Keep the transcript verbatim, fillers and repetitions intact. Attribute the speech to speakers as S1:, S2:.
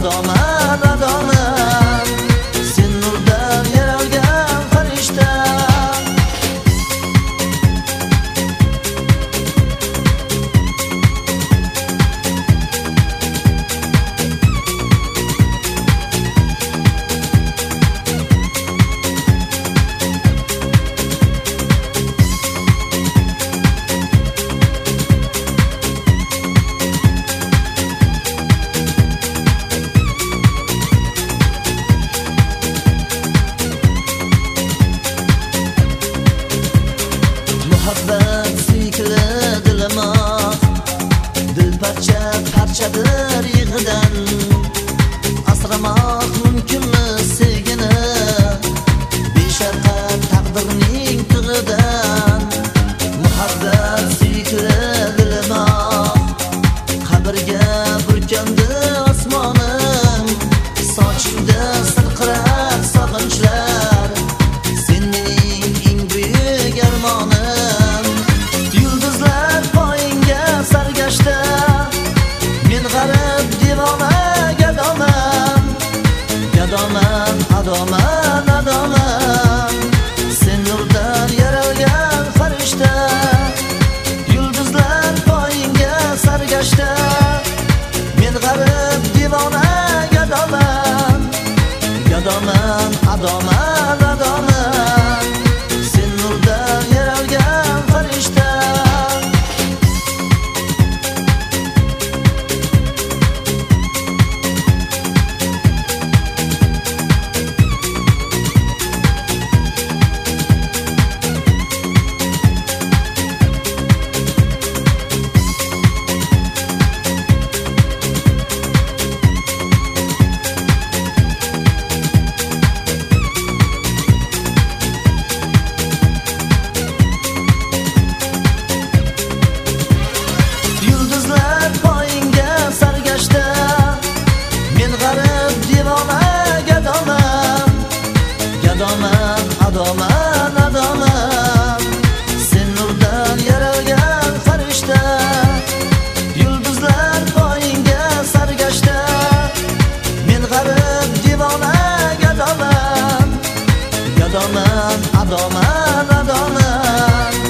S1: adoman, adoman, sen nurdan yaralgan farishta. Muhabbat suyukli dilimoq, dil parcha parchadir yig'idan. Asramoq mumkinmi sevgini, beshafqat taqdirning tig'idan. Muhabbat suyukli dilimoq, qabrga burkandi osmonim, sochingda sirqirar sog'inchlar, sen mening eng buyuk armonim. Yulduzlar poyingga sargashta, men g'arib devona gadoman, gadoman, adoman, adoman, sen nurdan yaralgan farishta. Yulduzlar poyingga sargashta, men g'arib devona gadoman, gadoman, adoman, adoman, sen nurdan yaralgan farishta. Yulduzlar poyingga sargashta, men g'arib devona gadoman, gadoman, adoman, adoman, sen nurdan yaralgan farishta. Yulduzlar poyingga sargashta, men g'arib devona gadoman, gadoman, adoman, adoman,